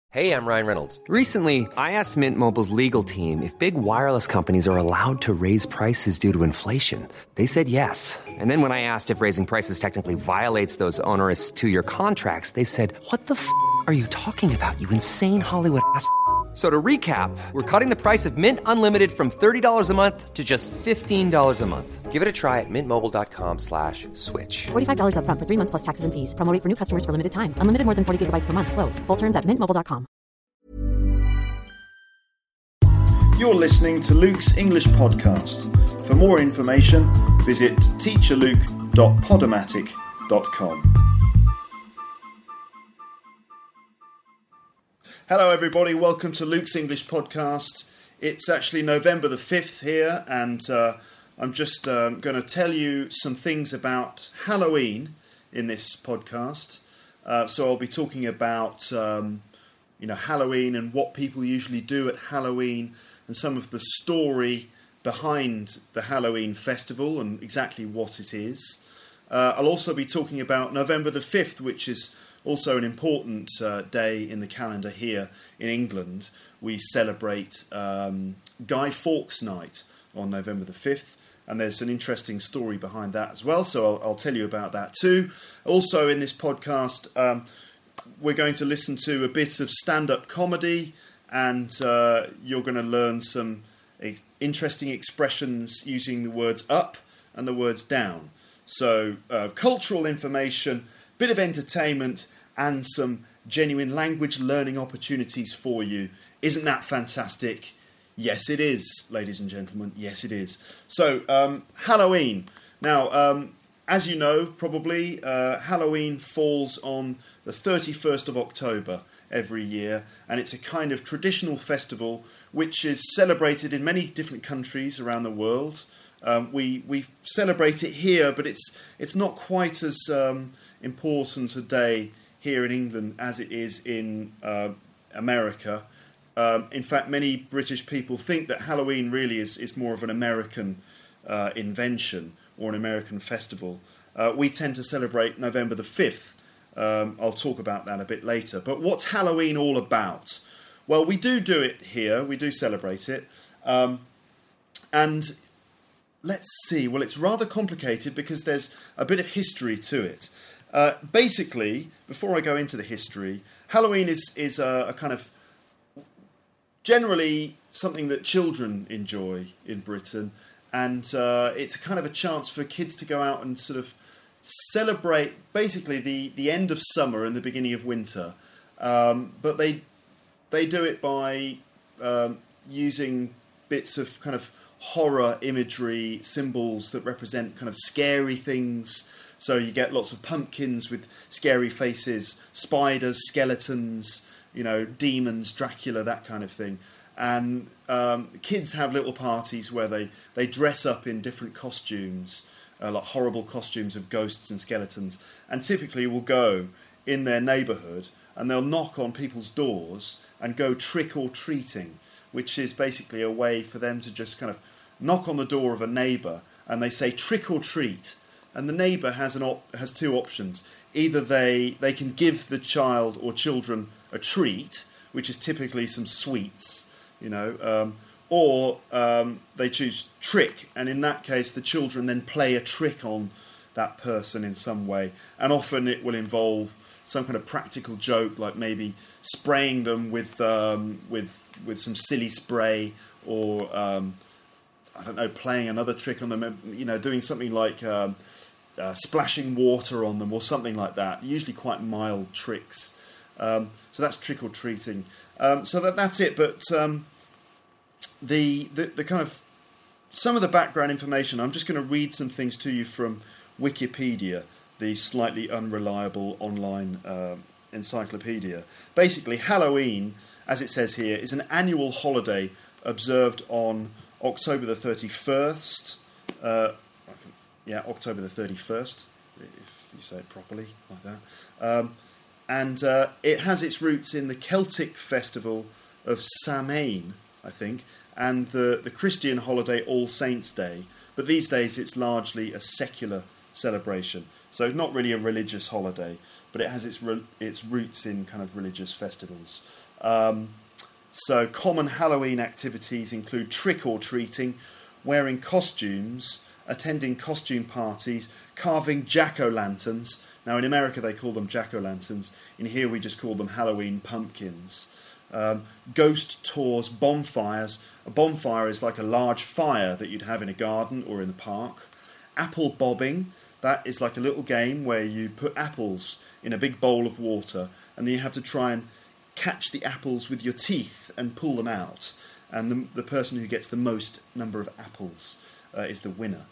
Hey, I'm Ryan Reynolds. Recently, I asked Mint Mobile's legal team if big wireless companies are allowed to raise prices due to inflation. They said yes. And then when I asked if raising prices technically violates those onerous two-year contracts, they said, "What the f*** are you talking about, you insane Hollywood ass?" So to recap, we're cutting the price of Mint Unlimited from $30 a month to just $15 a month. Give it a try at mintmobile.com/switch. $45 up front for 3 months plus taxes and fees. Promo rate for new customers for limited time. Unlimited more than 40 gigabytes per month. Slows full terms at mintmobile.com. You're listening to Luke's English Podcast. For more information, visit teacherluke.podomatic.com. Hello everybody, welcome to Luke's English Podcast. It's actually November the 5th here, and I'm just going to tell you some things about Halloween in this podcast. So I'll be talking about Halloween and what people usually do at Halloween, and some of the story behind the Halloween festival and exactly what it is. I'll also be talking about November the 5th, which is also an important day in the calendar here in England. We celebrate Guy Fawkes Night on November the 5th, and there's an interesting story behind that as well, so I'll tell you about that too. Also in this podcast, we're going to listen to a bit of stand-up comedy, and you're going to learn some interesting expressions using the words up and the words down. So cultural information, bit of entertainment, and some genuine language learning opportunities for you. Isn't that fantastic? Yes, it is, ladies and gentlemen. Yes, it is. So, Halloween. Now, as you know, probably, Halloween falls on the 31st of October every year, and it's a kind of traditional festival which is celebrated in many different countries around the world. We celebrate it here, but it's not quite as important a day here in England as it is in America. In fact, many British people think that Halloween really is more of an American invention or an American festival. We tend to celebrate November the 5th. I'll talk about that a bit later. But what's Halloween all about? Well, we do it here. We do celebrate it. And let's see. Well, it's rather complicated because there's a bit of history to it. Basically, before I go into the history, Halloween is a kind of generally something that children enjoy in Britain, and it's a kind of a chance for kids to go out and sort of celebrate basically the end of summer and the beginning of winter. But they do it by using bits of kind of horror imagery, symbols that represent kind of scary things. So you get lots of pumpkins with scary faces, spiders, skeletons, demons, Dracula, that kind of thing. And kids have little parties where they dress up in different costumes, like horrible costumes of ghosts and skeletons, and typically will go in their neighbourhood and they'll knock on people's doors and go trick-or-treating, which is basically a way for them to just kind of knock on the door of a neighbour and they say trick or treat, and the neighbour has two options. Either they can give the child or children a treat, which is typically some sweets, or they choose trick, and in that case the children then play a trick on that person in some way, and often it will involve some kind of practical joke, like maybe spraying them with some silly spray, or playing another trick on them, doing something like splashing water on them or something like that. Usually quite mild tricks. So that's trick or treating. So that's it. But the kind of some of the background information. I'm just going to read some things to you from Wikipedia, the slightly unreliable online encyclopedia. Basically, Halloween, as it says here, is an annual holiday observed on October the 31st. October the 31st, if you say it properly, like that. And it has its roots in the Celtic festival of Samhain, I think, and the Christian holiday All Saints' Day. But these days it's largely a secular celebration. So not really a religious holiday, but it has its roots in kind of religious festivals. So common Halloween activities include trick-or-treating, wearing costumes, attending costume parties, carving jack-o'-lanterns. Now in America they call them jack-o'-lanterns. In here we just call them Halloween pumpkins. Ghost tours, bonfires. A bonfire is like a large fire that you'd have in a garden or in the park. Apple bobbing. That is like a little game where you put apples in a big bowl of water and then you have to try and catch the apples with your teeth and pull them out. And the person who gets the most number of apples is the winner.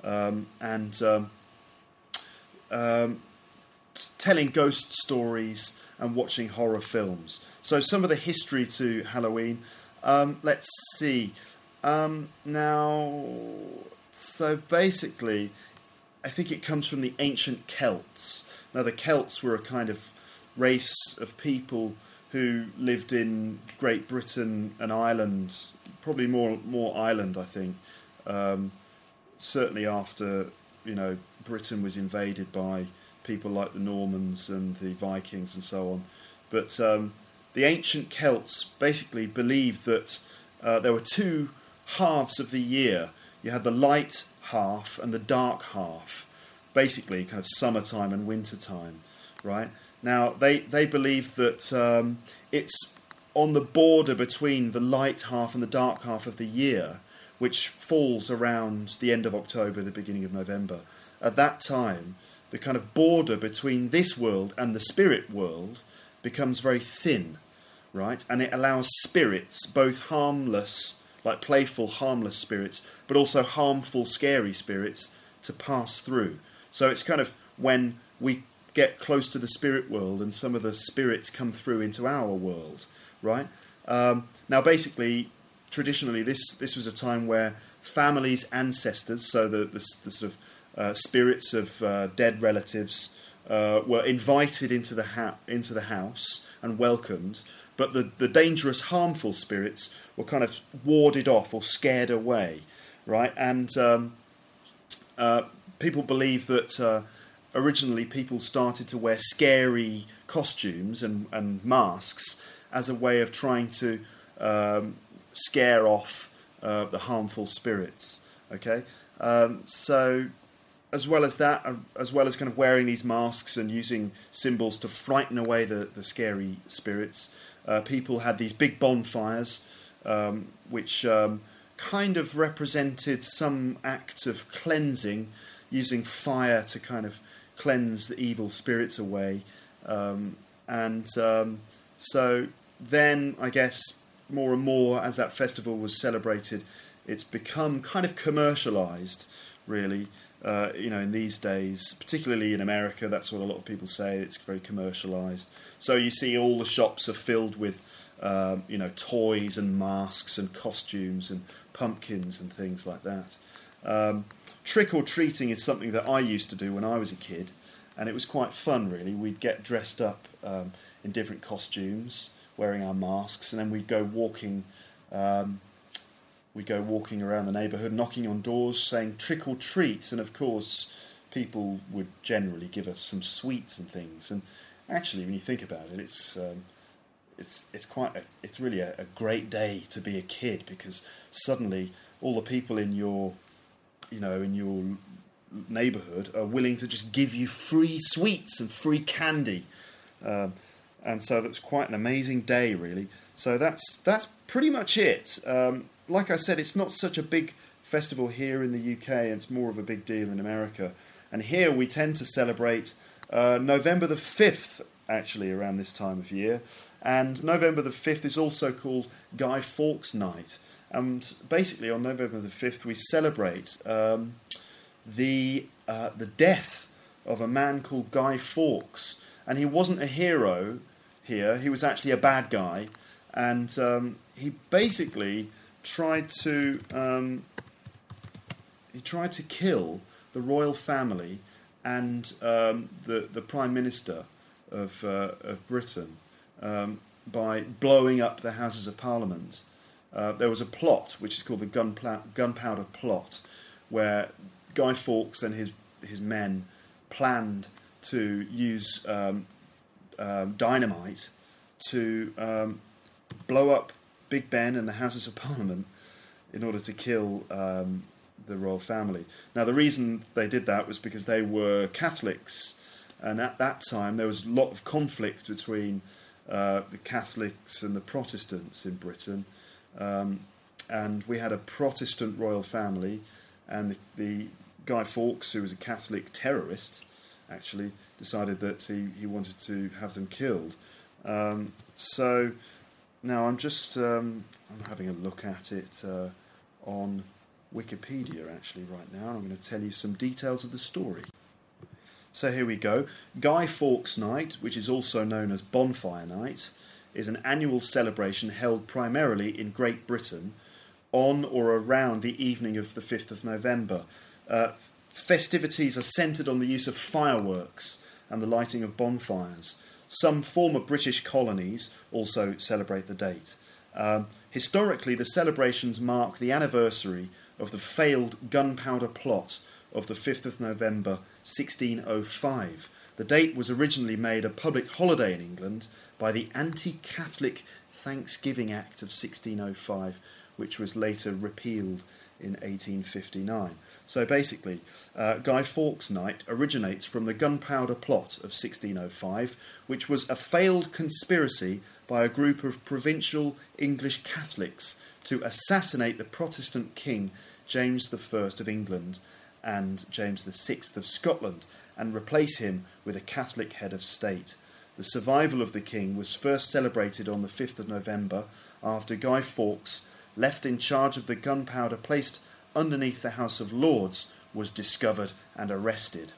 Telling ghost stories and watching horror films. So some of the history to Halloween. Let's see. So basically, I think it comes from the ancient Celts. Now, the Celts were a kind of race of people who lived in Great Britain and Ireland, probably more Ireland, I think. Certainly after, Britain was invaded by people like the Normans and the Vikings and so on. But the ancient Celts basically believed that there were two halves of the year. You had the light half and the dark half, basically kind of summertime and wintertime, right? Now, they believed that it's on the border between the light half and the dark half of the year, which falls around the end of October, the beginning of November. At that time, the kind of border between this world and the spirit world becomes very thin, right? And it allows spirits, both harmless, like playful, harmless spirits, but also harmful, scary spirits, to pass through. So it's kind of when we get close to the spirit world and some of the spirits come through into our world, right? Now, basically, traditionally, this was a time where families' ancestors, so the sort of spirits of dead relatives, were invited into the house and welcomed, but the dangerous, harmful spirits were kind of warded off or scared away, right? And people believe that originally people started to wear scary costumes and masks as a way of trying to scare off the harmful spirits, okay? So as well as that, as well as kind of wearing these masks and using symbols to frighten away the scary spirits, people had these big bonfires, which kind of represented some act of cleansing, using fire to kind of cleanse the evil spirits away. So then, I guess, more and more as that festival was celebrated, it's become kind of commercialised, really. In these days, particularly in America, that's what a lot of people say. It's very commercialised. So you see all the shops are filled with, toys and masks and costumes and pumpkins and things like that. Trick-or-treating is something that I used to do when I was a kid, and it was quite fun, really. We'd get dressed up in different costumes, wearing our masks, and then we'd go walking. We'd go walking around the neighbourhood, knocking on doors, saying trick or treat, and of course, people would generally give us some sweets and things. And actually, when you think about it, it's really a great day to be a kid, because suddenly all the people in your neighbourhood are willing to just give you free sweets and free candy. And so that's quite an amazing day, really. So that's pretty much it. Like I said, it's not such a big festival here in the UK. It's more of a big deal in America. And here we tend to celebrate November the 5th, actually, around this time of year. And November the 5th is also called Guy Fawkes Night. And basically on November the 5th we celebrate the death of a man called Guy Fawkes. And he wasn't a hero here, he was actually a bad guy. And he basically tried to kill the royal family and the Prime Minister of Britain by blowing up the Houses of Parliament. There was a plot which is called the Gunpowder Plot, where Guy Fawkes and his men planned to use dynamite to blow up Big Ben and the Houses of Parliament in order to kill the royal family. Now, the reason they did that was because they were Catholics, and at that time there was a lot of conflict between the Catholics and the Protestants in Britain, and we had a Protestant royal family, and the Guy Fawkes, who was a Catholic terrorist, actually decided that he wanted to have them killed. So now I'm just I'm having a look at it on Wikipedia actually right now, and I'm going to tell you some details of the story. So here we go. Guy Fawkes Night, which is also known as Bonfire Night, is an annual celebration held primarily in Great Britain on or around the evening of the 5th of November. Festivities are centred on the use of fireworks and the lighting of bonfires. Some former British colonies also celebrate the date. Historically, the celebrations mark the anniversary of the failed gunpowder plot of the 5th of November 1605. The date was originally made a public holiday in England by the Anti-Catholic Thanksgiving Act of 1605, which was later repealed in 1859. So basically, Guy Fawkes Night originates from the gunpowder plot of 1605, which was a failed conspiracy by a group of provincial English Catholics to assassinate the Protestant king James I of England and James VI of Scotland, and replace him with a Catholic head of state. The survival of the king was first celebrated on the 5th of November after Guy Fawkes, left in charge of the gunpowder placed underneath the House of Lords, was discovered and arrested.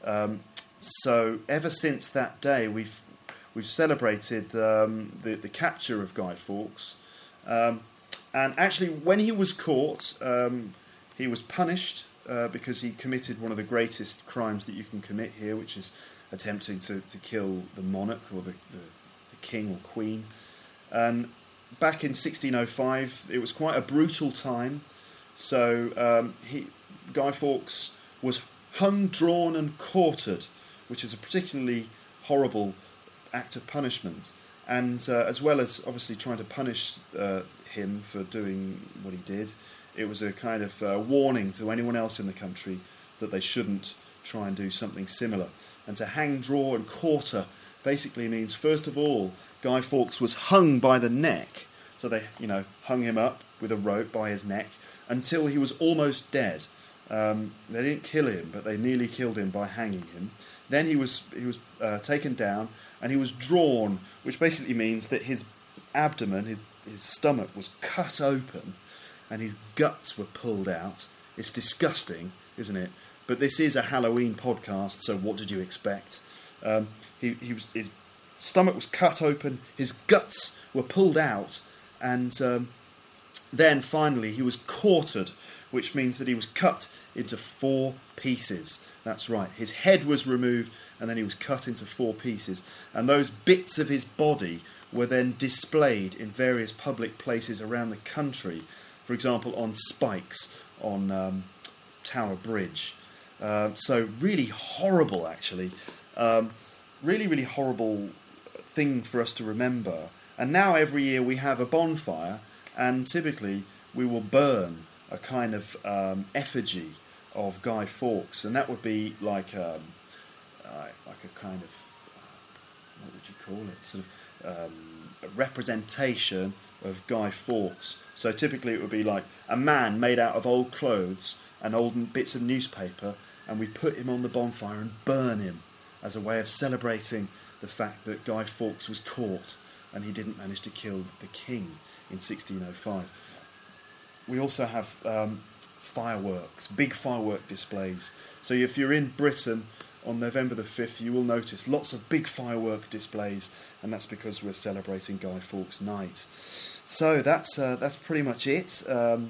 So ever since that day, we've celebrated the capture of Guy Fawkes, and actually when he was caught, he was punished because he committed one of the greatest crimes that you can commit here, which is attempting to kill the monarch or the king or queen. And back in 1605, it was quite a brutal time. So Guy Fawkes was hung, drawn and quartered, which is a particularly horrible act of punishment. And as well as obviously trying to punish him for doing what he did, it was a kind of warning to anyone else in the country that they shouldn't try and do something similar. And to hang, draw and quarter basically means, first of all, Guy Fawkes was hung by the neck. So they, hung him up with a rope by his neck until he was almost dead. They didn't kill him, but they nearly killed him by hanging him. Then he was taken down and he was drawn, which basically means that his abdomen, his stomach was cut open and his guts were pulled out. It's disgusting, isn't it? But this is a Halloween podcast, so what did you expect? His stomach was cut open, his guts were pulled out, and then finally he was quartered, which means that he was cut into 4 pieces. That's right, his head was removed and then he was cut into 4 pieces. And those bits of his body were then displayed in various public places around the country. For example, on spikes on Tower Bridge. So really horrible, actually. Really, really horrible thing for us to remember. And now every year we have a bonfire, and typically we will burn a kind of effigy of Guy Fawkes, and that would be like a kind of what would you call it? Sort of a representation of Guy Fawkes. So typically it would be like a man made out of old clothes and old bits of newspaper, and we put him on the bonfire and burn him as a way of celebrating the fact that Guy Fawkes was caught and he didn't manage to kill the king in 1605. We also have fireworks, big firework displays. So if you're in Britain on November the 5th, you will notice lots of big firework displays, and that's because we're celebrating Guy Fawkes Night. So that's pretty much it.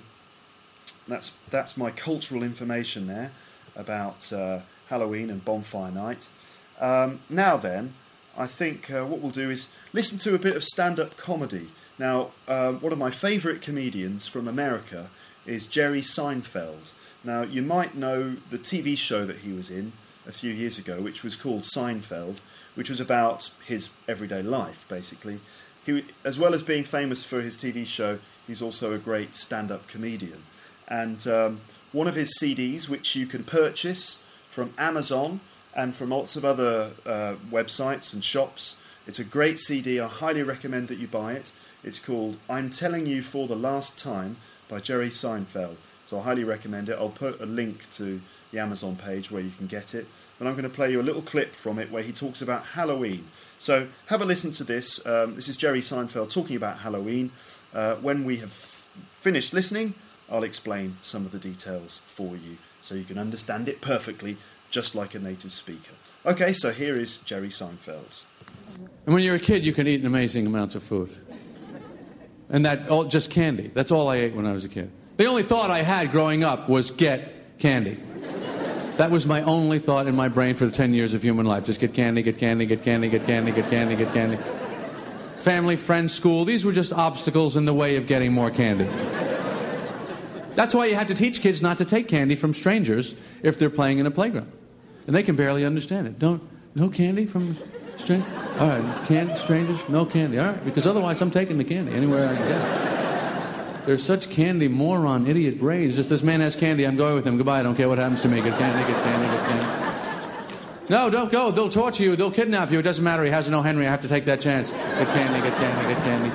That's my cultural information there about Halloween and Bonfire Night. Now then, I think what we'll do is listen to a bit of stand-up comedy. Now, one of my favourite comedians from America is Jerry Seinfeld. Now, you might know the TV show that he was in a few years ago, which was called Seinfeld, which was about his everyday life, basically. he, as well as being famous for his TV show, he's also a great stand-up comedian. And one of his CDs, which you can purchase from Amazon and from lots of other websites and shops, it's a great CD. I highly recommend that you buy it. It's called I'm Telling You for the Last Time by Jerry Seinfeld. So I highly recommend it. I'll put a link to the Amazon page where you can get it. And I'm going to play you a little clip from it where he talks about Halloween. So have a listen to this. This is Jerry Seinfeld talking about Halloween. When we have finished listening, I'll explain some of the details for you so you can understand it perfectly, just like a native speaker. Okay, so here is Jerry Seinfeld. And when you're a kid, you can eat amazing amounts of food. And just candy. That's all I ate when I was a kid. The only thought I had growing up was get candy. That was my only thought in my brain for the 10 years of human life. Just get candy, get candy, get candy, get candy, get candy, get candy. Family, friends, school, these were just obstacles in the way of getting more candy. That's why you had to teach kids not to take candy from strangers if they're playing in a playground. And they can barely understand it. No candy from strangers? All right, strangers, no candy. All right, because otherwise I'm taking the candy anywhere I can get it. There's such candy moron, idiot brains. Just this man has candy, I'm going with him. Goodbye, I don't care what happens to me. Get candy, get candy, get candy. No, don't go. They'll torture you. They'll kidnap you. It doesn't matter. He has no Henry. I have to take that chance. Get candy, get candy, get candy.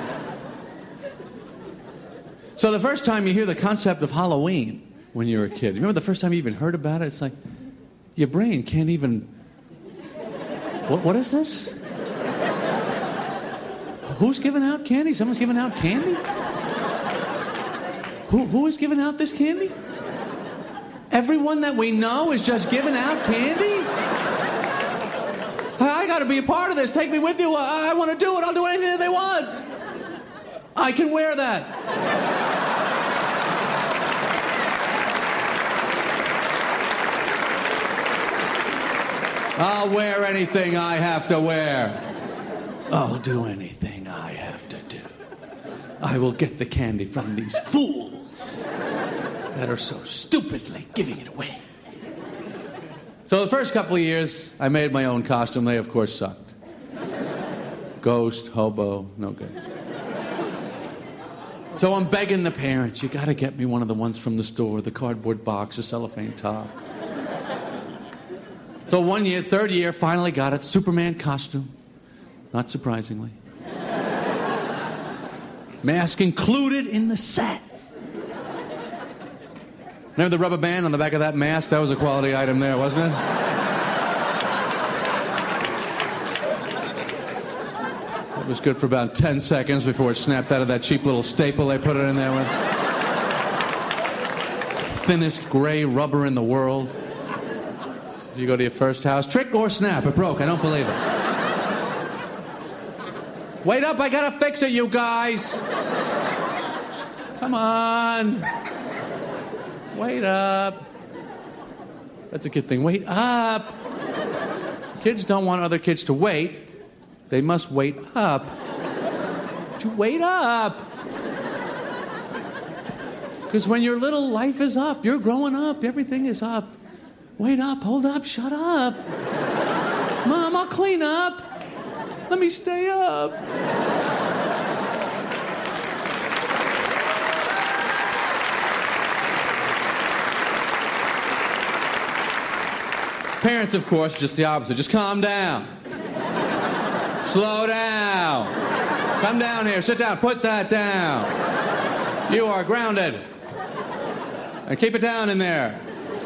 So the first time you hear the concept of Halloween when you're a kid, you remember the first time you even heard about it? It's like, your brain can't even... What is this? Who's giving out candy? Someone's giving out candy? Who is giving out this candy? Everyone that we know is just giving out candy? I got to be a part of this. Take me with you. I want to do it. I'll do anything that they want. I can wear that. I'll wear anything I have to wear. I'll do anything I have to do. I will get the candy from these fools that are so stupidly giving it away. So the first couple of years, I made my own costume. They, of course, sucked. Ghost, hobo, no good. So I'm begging the parents, you got to get me one of the ones from the store, the cardboard box, the cellophane top. So 1 year, third year, finally got it. Superman costume. Not surprisingly. Mask included in the set. Remember the rubber band on the back of that mask? That was a quality item there, wasn't it? It was good for about 10 seconds before it snapped out of that cheap little staple they put it in there with. Thinnest gray rubber in the world. You go to your first house. Trick or snap? It broke. I don't believe it. Wait up. I gotta fix it, you guys. Come on. Wait up. That's a kid thing. Wait up. Kids don't want other kids to wait. They must wait up. But you wait up. Because when you're little, life is up. You're growing up. Everything is up. Wait up, hold up, shut up. Mom, I'll clean up. Let me stay up. Parents, of course, just the opposite. Just calm down. Slow down. Come down here, sit down, put that down. You are grounded. And keep it down in there.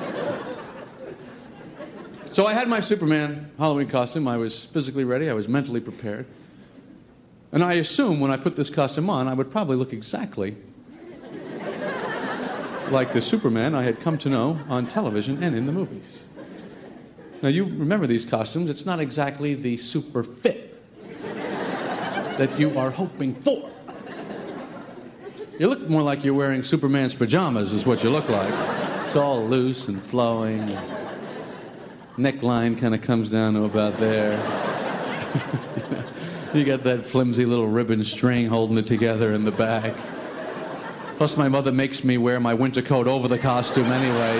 So I had my Superman Halloween costume. I was physically ready. I was mentally prepared. And I assumed when I put this costume on, I would probably look exactly like the Superman I had come to know on television and in the movies. Now, you remember these costumes. It's not exactly the super fit that you are hoping for. You look more like you're wearing Superman's pajamas is what you look like. It's all loose and flowing. Neckline kind of comes down to about there. You got that flimsy little ribbon string holding it together in the back. Plus, my mother makes me wear my winter coat over the costume anyway.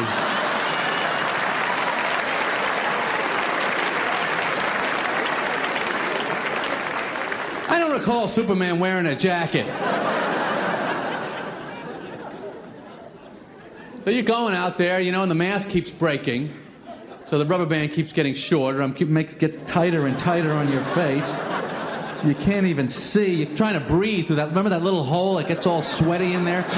I don't recall Superman wearing a jacket. So you're going out there, and the mask keeps breaking. So the rubber band keeps getting shorter. Gets tighter and tighter on your face. You can't even see. You're trying to breathe through that. Remember that little hole that gets all sweaty in there?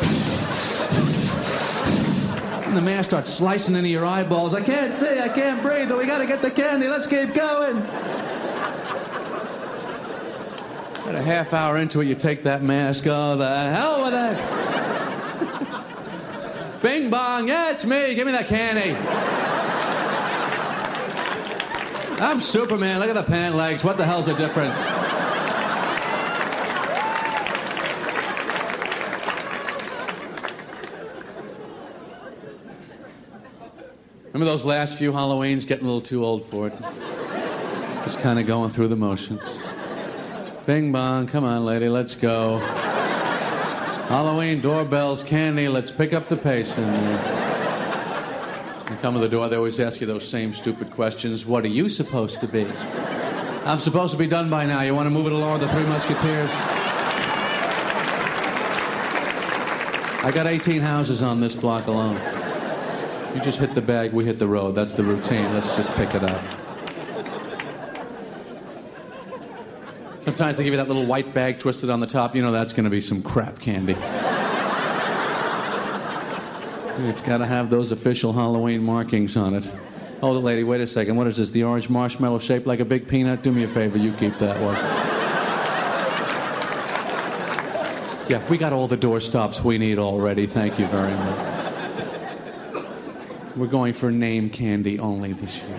And the mask starts slicing into your eyeballs. I can't see. I can't breathe. But we got to get the candy. Let's keep going. About a half hour into it, you take that mask. Oh, the hell with it. Bing bong, yeah, it's me. Give me that candy. I'm Superman. Look at the pant legs. What the hell's the difference? Remember those last few Halloweens? Getting a little too old for it. Just kind of going through the motions. Bing bong, come on, lady, let's go. Halloween, doorbells, candy, let's pick up the pace. And you come to the door, they always ask you those same stupid questions. What are you supposed to be? I'm supposed to be done by now. You want to move it along with the Three Musketeers? I got 18 houses on this block alone. You just hit the bag, we hit the road. That's the routine. Let's just pick it up. Sometimes they give you that little white bag twisted on the top. You know that's going to be some crap candy. It's got to have those official Halloween markings on it. Hold it, lady. Wait a second. What is this? The orange marshmallow shaped like a big peanut? Do me a favor. You keep that one. Yeah, we got all the door stops we need already. Thank you very much. We're going for name candy only this year.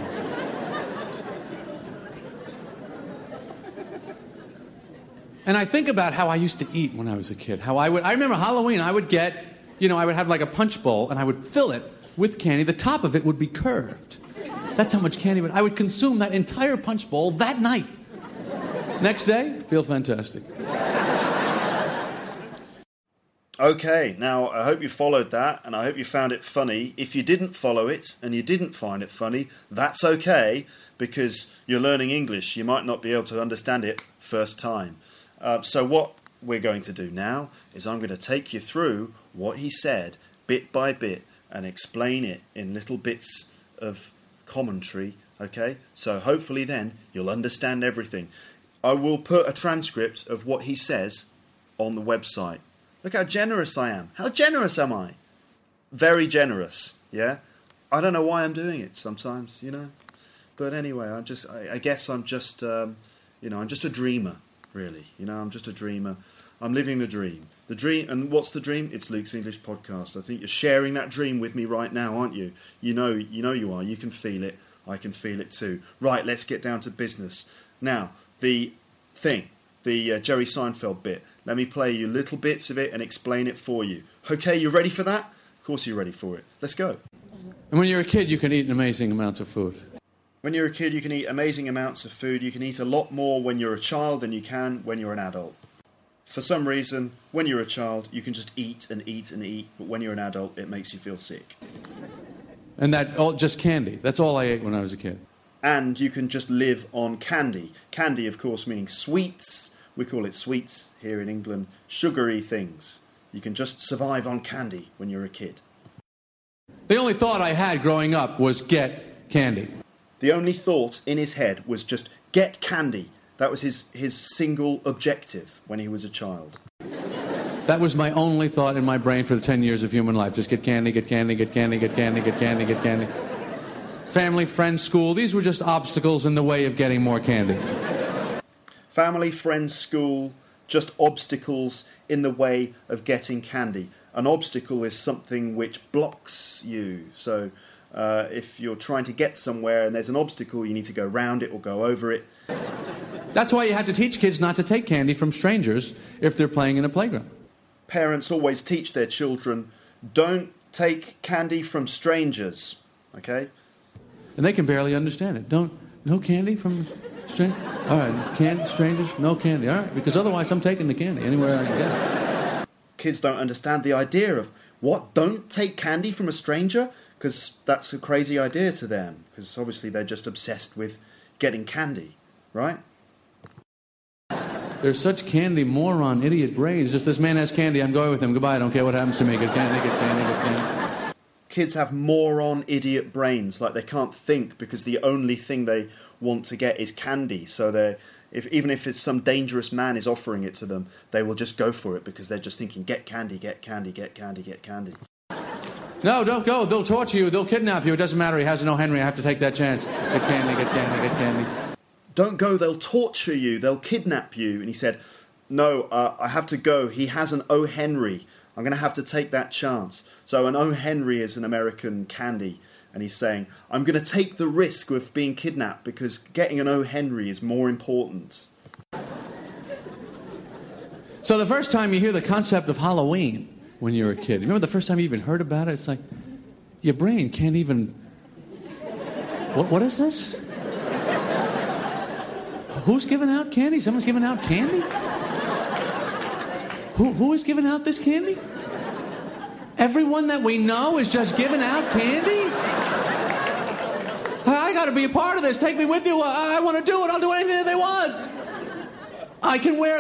And I think about how I used to eat when I was a kid. I remember Halloween, I would get, I would have like a punch bowl and I would fill it with candy. The top of it would be curved. That's how much candy I would consume that entire punch bowl that night. Next day, feel fantastic. Okay, now I hope you followed that and I hope you found it funny. If you didn't follow it and you didn't find it funny, that's okay because you're learning English. You might not be able to understand it first time. So what we're going to do now is I'm going to take you through what he said bit by bit and explain it in little bits of commentary, okay? So hopefully then you'll understand everything. I will put a transcript of what he says on the website. Look how generous I am. How generous am I? Very generous, yeah? I don't know why I'm doing it sometimes, But anyway, I guess I'm just, I'm just a dreamer. Really, I'm just a dreamer. I'm living the dream. The dream, and what's the dream? It's Luke's English Podcast. I think you're sharing that dream with me right now, aren't you? You know you are. You can feel it. I can feel it too. Right, let's get down to business. Now, the thing, the Jerry Seinfeld bit. Let me play you little bits of it and explain it for you. Okay, you ready for that? Of course you're ready for it. Let's go. And when you're a kid, you can eat amazing amounts of food. When you're a kid, you can eat amazing amounts of food. You can eat a lot more when you're a child than you can when you're an adult. For some reason, when you're a child, you can just eat and eat and eat, but when you're an adult, it makes you feel sick. And just candy. That's all I ate when I was a kid. And you can just live on candy. Candy, of course, meaning sweets. We call it sweets here in England. Sugary things. You can just survive on candy when you're a kid. The only thought I had growing up was get candy. The only thought in his head was just get candy. That was his single objective when he was a child. That was my only thought in my brain for the 10 years of human life. Just get candy, get candy, get candy, get candy, get candy, get candy. Family, friends, school, these were just obstacles in the way of getting more candy. Family, friends, school, just obstacles in the way of getting candy. An obstacle is something which blocks you. So if you're trying to get somewhere and there's an obstacle, you need to go round it or go over it. That's why you had to teach kids not to take candy from strangers if they're playing in a playground. Parents always teach their children, don't take candy from strangers, okay? And they can barely understand it. No candy from strangers? All right, strangers, no candy. All right, because otherwise I'm taking the candy anywhere I can get it. Kids don't understand the idea of, what, don't take candy from a stranger? Because that's a crazy idea to them. Because obviously they're just obsessed with getting candy, right? They're such candy moron idiot brains. Just this man has candy, I'm going with him. Goodbye, I don't care what happens to me. Good candy, good candy, good candy. Kids have moron idiot brains, like they can't think because the only thing they want to get is candy. So even if it's some dangerous man is offering it to them, they will just go for it because they're just thinking, get candy, get candy, get candy, get candy. No, don't go. They'll torture you. They'll kidnap you. It doesn't matter. He has an O. Henry. I have to take that chance. Get candy, get candy, get candy. Don't go. They'll torture you. They'll kidnap you. And he said, no, I have to go. He has an O. Henry. I'm going to have to take that chance. So an O. Henry is an American candy. And he's saying, I'm going to take the risk of being kidnapped because getting an O. Henry is more important. So the first time you hear the concept of Halloween when you're a kid, remember the first time you even heard about it? It's like, your brain can't even... What is this? Who's giving out candy? Someone's giving out candy? Who is giving out this candy? Everyone that we know is just giving out candy? I got to be a part of this. Take me with you. I want to do it. I'll do anything that they want. I can wear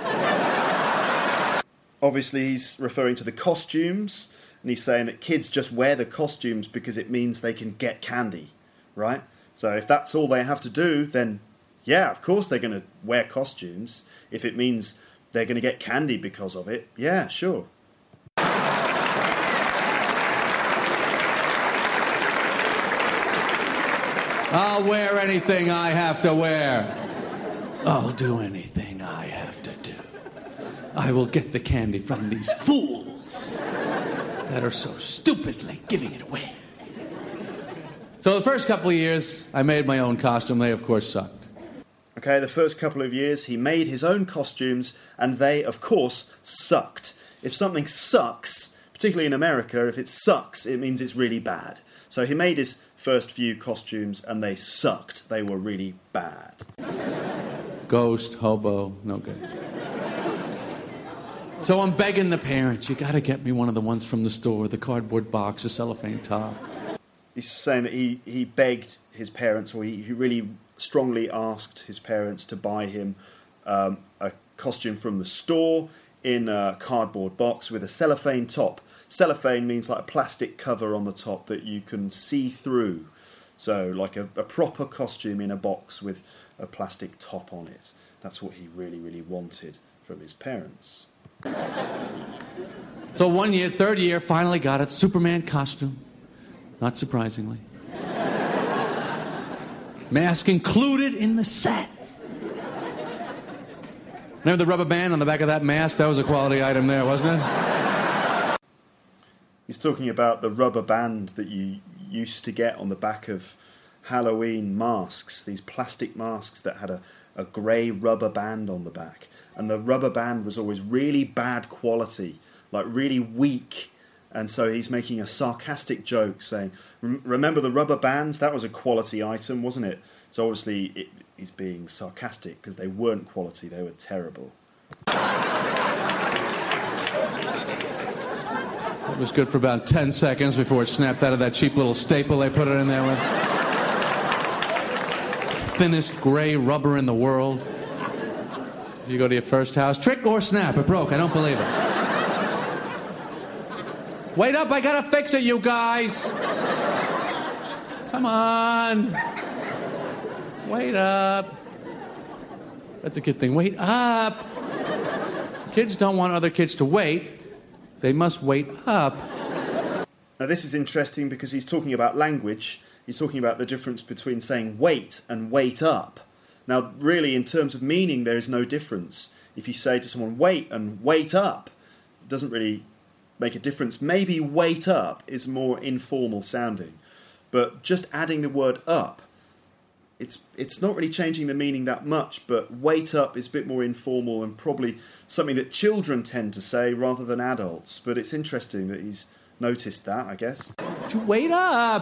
that. Obviously, he's referring to the costumes, and he's saying that kids just wear the costumes because it means they can get candy, right? So if that's all they have to do, then yeah, of course they're going to wear costumes. If it means they're going to get candy because of it, yeah, sure. I'll wear anything I have to wear. I'll do anything I have to do. I will get the candy from these fools that are so stupidly giving it away. So the first couple of years, I made my own costume. They, of course, sucked. Okay, the first couple of years, he made his own costumes, and they, of course, sucked. If something sucks, particularly in America, if it sucks, it means it's really bad. So he made his first few costumes, and they sucked. They were really bad. Ghost, hobo, no good. So I'm begging the parents, you got to get me one of the ones from the store, the cardboard box, the cellophane top. He's saying that he begged his parents, or he really strongly asked his parents to buy him a costume from the store in a cardboard box with a cellophane top. Cellophane means like a plastic cover on the top that you can see through. So like a proper costume in a box with a plastic top on it. That's what he really, really wanted from his parents. So one year, third year, finally got it. Superman costume. Not surprisingly. Mask included in the set. Remember the rubber band on the back of that mask? That was a quality item there, wasn't it? He's talking about the rubber band that you used to get on the back of Halloween masks, these plastic masks that had a grey rubber band on the back. And the rubber band was always really bad quality, like really weak. And so he's making a sarcastic joke saying, remember the rubber bands? That was a quality item, wasn't it? So obviously he's being sarcastic because they weren't quality, they were terrible. It was good for about 10 seconds before it snapped out of that cheap little staple they put it in there with. Thinnest gray rubber in the world. You go to your first house, trick or snap, it broke, I don't believe it. Wait up, I gotta fix it, you guys. Come on. Wait up. That's a good thing, wait up. Kids don't want other kids to wait. They must wait up. Now this is interesting because he's talking about language. He's talking about the difference between saying wait and wait up. Now really in terms of meaning there is no difference. If you say to someone wait and wait up, it doesn't really make a difference. Maybe wait up is more informal sounding. But just adding the word up, it's not really changing the meaning that much, but wait up is a bit more informal and probably something that children tend to say rather than adults. But it's interesting that he's noticed that, I guess. You wait up!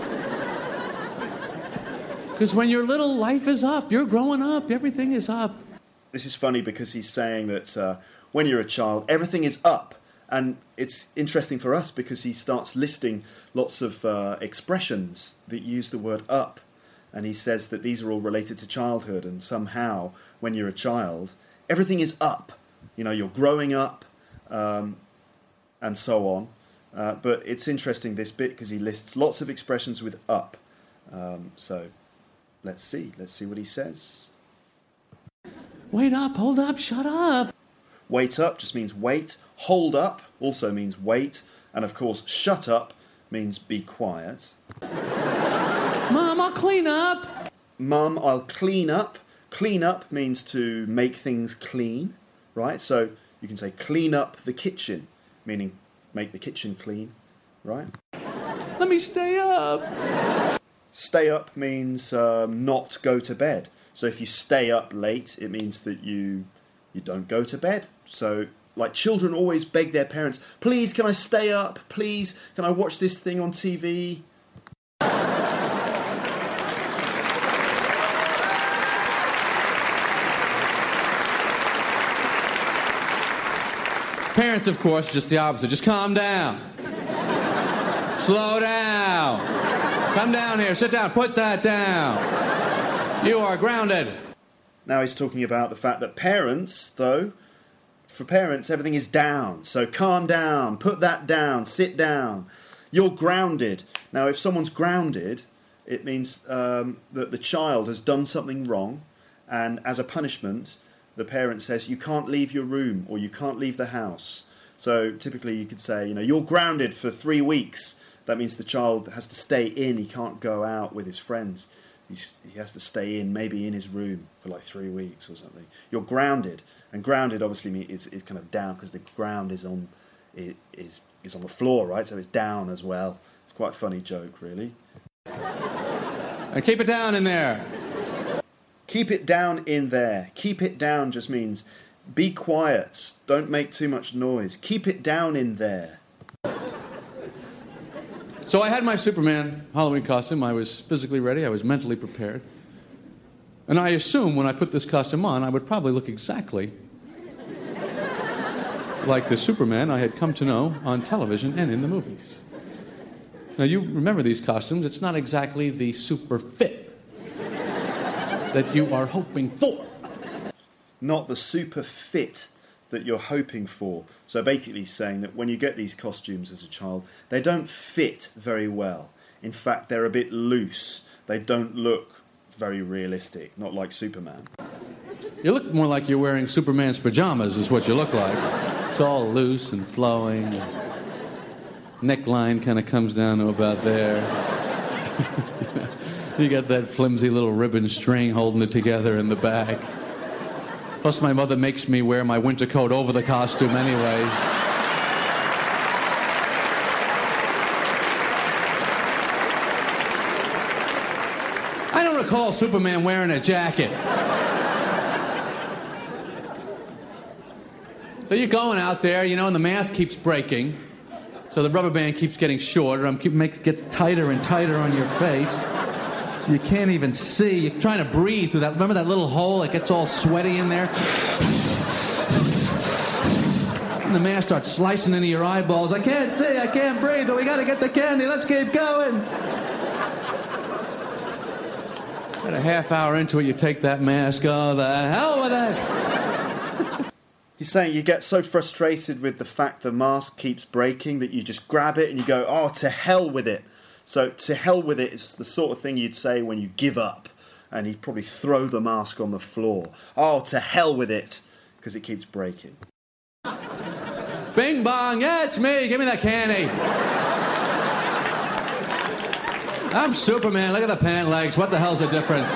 Because when you're little, life is up. You're growing up. Everything is up. This is funny because he's saying that when you're a child, everything is up. And it's interesting for us because he starts listing lots of expressions that use the word up. And he says that these are all related to childhood, and somehow, when you're a child, everything is up. You're growing up, and so on. But it's interesting, this bit, because he lists lots of expressions with up. So let's see what he says. Wait up, hold up, shut up. Wait up just means wait. Hold up also means wait. And of course, shut up means be quiet. Mom, I'll clean up. Mum, I'll clean up. Clean up means to make things clean, right? So you can say clean up the kitchen, meaning make the kitchen clean, right? Let me stay up. Stay up means not go to bed. So if you stay up late, it means that you don't go to bed. So, like, children always beg their parents, please, can I stay up? Please, can I watch this thing on TV? Parents, of course, just the opposite. Just calm down. Slow down. Come down here. Sit down. Put that down. You are grounded. Now he's talking about the fact that parents, though, for parents, everything is down. So calm down. Put that down. Sit down. You're grounded. Now, if someone's grounded, it means that the child has done something wrong, and as a punishment, the parent says, you can't leave your room or you can't leave the house. So typically you could say, you're grounded for 3 weeks. That means the child has to stay in. He can't go out with his friends. He has to stay in, maybe in his room for like 3 weeks or something. You're grounded. And grounded obviously is kind of down, because the ground is on the floor, right? So it's down as well. It's quite a funny joke, really. And keep it down in there. Keep it down in there. Keep it down just means be quiet. Don't make too much noise. Keep it down in there. So I had my Superman Halloween costume. I was physically ready. I was mentally prepared. And I assumed when I put this costume on, I would probably look exactly like the Superman I had come to know on television and in the movies. Now, you remember these costumes. It's not exactly the super fit that you are hoping for. Not the super fit that you're hoping for. So basically saying that when you get these costumes as a child, they don't fit very well. In fact, they're a bit loose. They don't look very realistic, not like Superman. You look more like you're wearing Superman's pajamas is what you look like. It's all loose and flowing. Neckline kind of comes down to about there. You got that flimsy little ribbon string holding it together in the back. Plus, my mother makes me wear my winter coat over the costume anyway. I don't recall Superman wearing a jacket. So you're going out there, and the mask keeps breaking. So the rubber band keeps getting shorter. Gets tighter and tighter on your face. You can't even see. You're trying to breathe through that. Remember that little hole that gets all sweaty in there? And the mask starts slicing into your eyeballs. I can't see. I can't breathe. But we got to get the candy. Let's keep going. About a half hour into it, you take that mask. Oh, the hell with it. He's saying you get so frustrated with the fact the mask keeps breaking that you just grab it and you go, oh, to hell with it. So, to hell with it is the sort of thing you'd say when you give up, and you'd probably throw the mask on the floor. Oh, to hell with it, because it keeps breaking. Bing bong, yeah, it's me, give me that candy. I'm Superman, look at the pant legs, what the hell's the difference?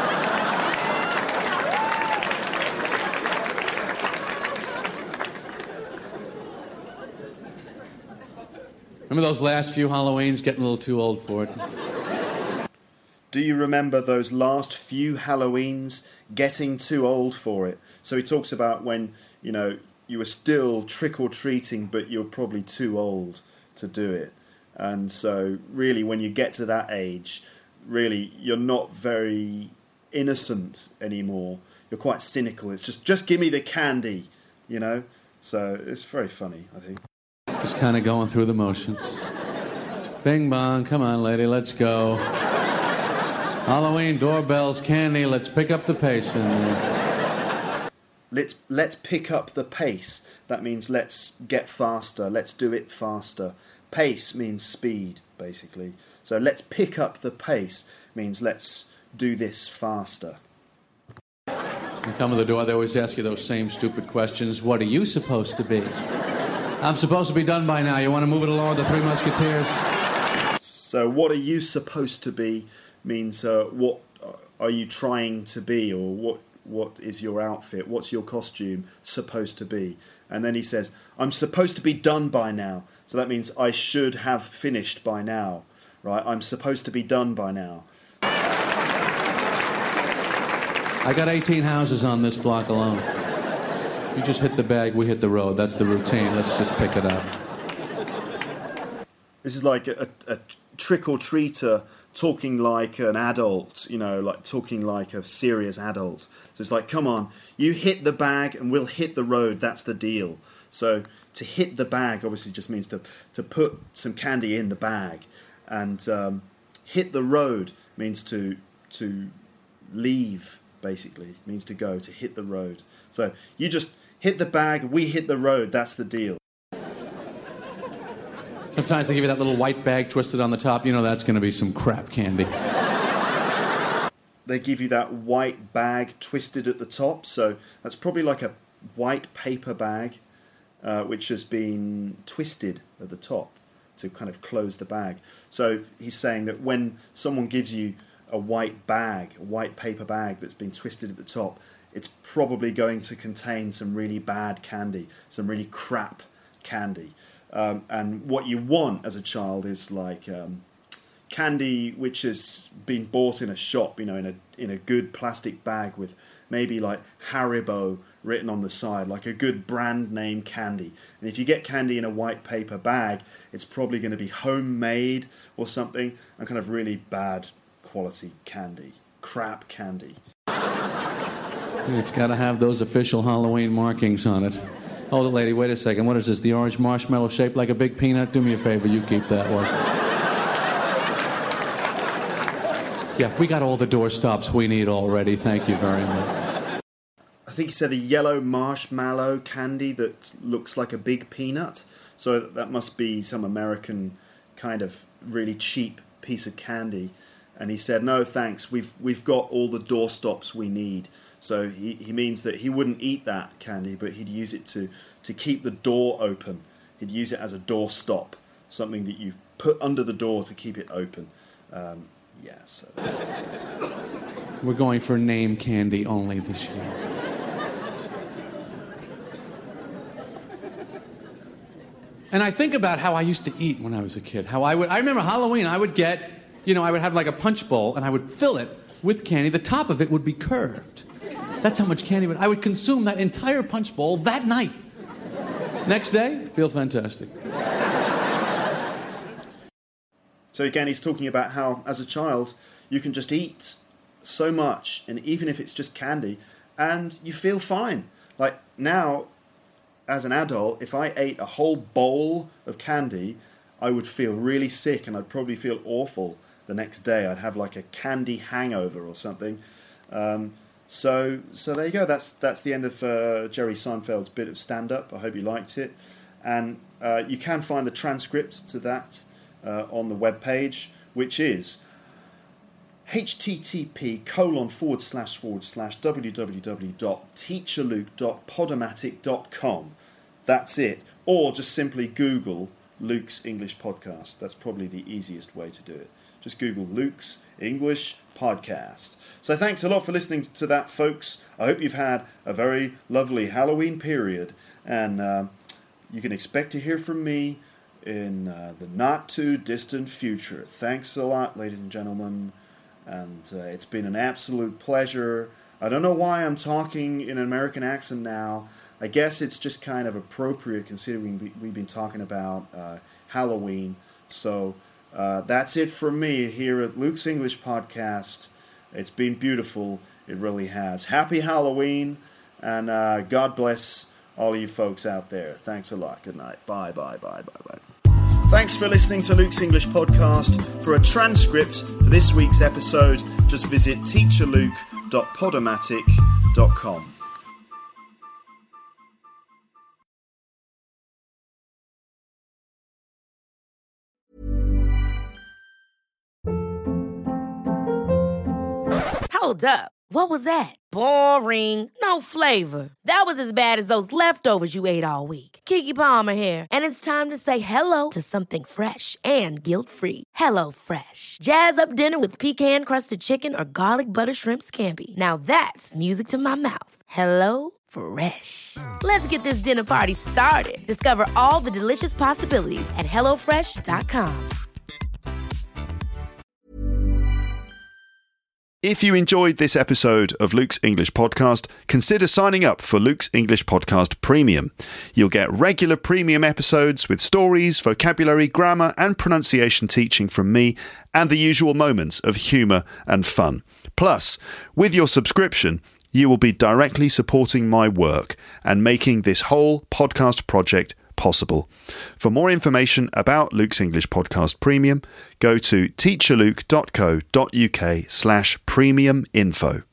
Remember those last few Halloweens? Getting a little too old for it. Do you remember those last few Halloweens getting too old for it? So he talks about when, you were still trick-or-treating, but you're probably too old to do it. And so really when you get to that age, really you're not very innocent anymore. You're quite cynical. It's just give me the candy, So it's very funny, I think. Just kind of going through the motions. Bing bong, come on, lady, let's go. Halloween, doorbells, candy, let's pick up the pace in there. let's pick up the pace. That means let's get faster. Let's do it faster. Pace means speed, basically. So let's pick up the pace means let's do this faster. You come to the door, they always ask you those same stupid questions. What are you supposed to be? I'm supposed to be done by now. You want to move it along with the Three Musketeers? So what are you supposed to be means what are you trying to be, or what is your outfit? What's your costume supposed to be? And then he says, I'm supposed to be done by now. So that means I should have finished by now, right? I'm supposed to be done by now. I got 18 houses on this block alone. You just hit the bag, we hit the road. That's the routine. Let's just pick it up. This is like a trick-or-treater talking like an adult, like talking like a serious adult. So it's like, come on, you hit the bag and we'll hit the road. That's the deal. So to hit the bag obviously just means to put some candy in the bag. And hit the road means to leave, basically. It means to go, to hit the road. So you just hit the bag, we hit the road. That's the deal. Sometimes they give you that little white bag twisted on the top. You know that's going to be some crap candy. They give you that white bag twisted at the top. So that's probably like a white paper bag which has been twisted at the top to kind of close the bag. So he's saying that when someone gives you a white bag, a white paper bag that's been twisted at the top, it's probably going to contain some really bad candy, some really crap candy. And what you want as a child is like candy which has been bought in a shop, in a good plastic bag with maybe like Haribo written on the side, like a good brand name candy. And if you get candy in a white paper bag, it's probably going to be homemade or something, and kind of really bad quality candy, crap candy. It's got to have those official Halloween markings on it. Hold it, lady, wait a second. What is this, the orange marshmallow shaped like a big peanut? Do me a favor, you keep that one. Yeah, we got all the doorstops we need already. Thank you very much. I think he said a yellow marshmallow candy that looks like a big peanut. So that must be some American kind of really cheap piece of candy. And he said, no, thanks, we've got all the doorstops we need. So he means that he wouldn't eat that candy, but he'd use it to keep the door open. He'd use it as a doorstop, something that you put under the door to keep it open. So. We're going for name candy only this year. And I think about how I used to eat when I was a kid. I remember Halloween, I would get, I would have like a punch bowl, and I would fill it with candy. The top of it would be curved. That's how much candy I would consume that entire punch bowl that night. Next day, feel fantastic. So again, he's talking about how, as a child, you can just eat so much, and even if it's just candy, and you feel fine. Like now, as an adult, if I ate a whole bowl of candy, I would feel really sick, and I'd probably feel awful the next day. I'd have like a candy hangover or something. So there you go. That's the end of Jerry Seinfeld's bit of stand-up. I hope you liked it. And you can find the transcript to that on the webpage, which is http://www.teacherluke.podomatic.com. That's it. Or just simply Google Luke's English Podcast. That's probably the easiest way to do it. Just Google Luke's English Podcast. So thanks a lot for listening to that, folks. I hope you've had a very lovely Halloween period, and you can expect to hear from me in the not-too-distant future. Thanks a lot, ladies and gentlemen, and it's been an absolute pleasure. I don't know why I'm talking in an American accent now. I guess it's just kind of appropriate considering we've been talking about Halloween. So that's it from me here at Luke's English Podcast. It's been beautiful. It really has. Happy Halloween, and God bless all of you folks out there. Thanks a lot. Good night. Bye. Thanks for listening to Luke's English Podcast. For a transcript for this week's episode, just visit teacherluke.podomatic.com. Hold up. What was that? Boring. No flavor. That was as bad as those leftovers you ate all week. Keke Palmer here, and it's time to say hello to something fresh and guilt-free. HelloFresh. Jazz up dinner with pecan-crusted chicken or garlic butter shrimp scampi. Now that's music to my mouth. HelloFresh. Let's get this dinner party started. Discover all the delicious possibilities at HelloFresh.com. If you enjoyed this episode of Luke's English Podcast, consider signing up for Luke's English Podcast Premium. You'll get regular premium episodes with stories, vocabulary, grammar and pronunciation teaching from me and the usual moments of humour and fun. Plus, with your subscription, you will be directly supporting my work and making this whole podcast project possible. For more information about Luke's English Podcast Premium, go to teacherluke.co.uk/premium info.